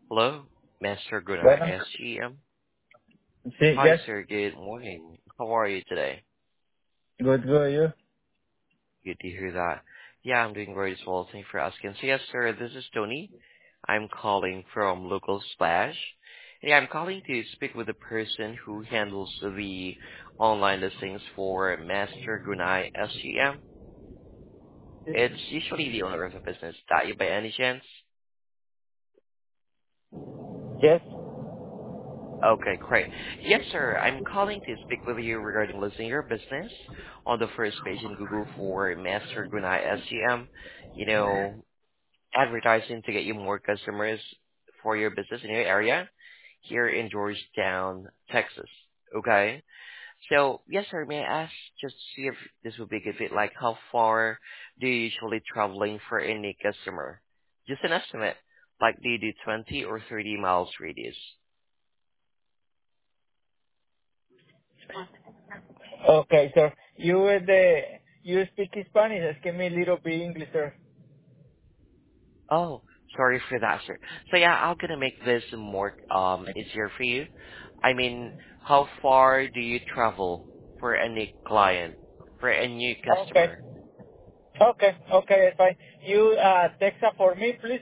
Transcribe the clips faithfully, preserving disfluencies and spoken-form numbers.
Hello, Master Gunnar, Bueno, S G M. sí, Hi, yes. sir. Good morning. How are you today? Good, good, you. Good to hear that. Yeah, I'm doing great as well. Thanks for asking. So, yes, sir, this is Tony. I'm calling from Local Splash. Yeah, I'm calling to speak with the person who handles the online listings for Master Gunai S G M. It's usually the owner of the business. That you by any chance? Yes. Okay, great. Yes, sir. I'm calling to speak with you regarding listing your business on the first page in Google for Master Gunai S G M. You know, advertising to get you more customers for your business in your area here in Georgetown, Texas. Okay. So, yes, sir. May I ask just to see if this would be a good fit? Like, how far do you usually traveling for any customer? Just an estimate. Like, do you do twenty or thirty miles radius? Okay, sir. You uh, the you speak Spanish? Es que me little bit English, sir. Oh, sorry for that, sir. So yeah, I'm gonna make this more um easier for you. I mean, how far do you travel for a new client, for a new Okay. customer? Okay, okay, it's fine. You uh text her for me, please.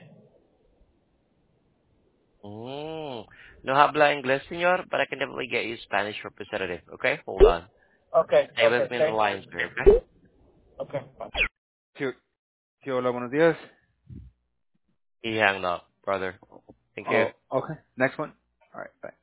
Mm. No habla inglés, señor, but I can definitely get you Spanish representative. Okay, hold on. Okay, Stay okay, with me in the thank line, you. sir. Okay. Okay. Sí, sí, hola, buenos días. He hung up, brother. Thank you. Oh, okay. Next one. All right, bye.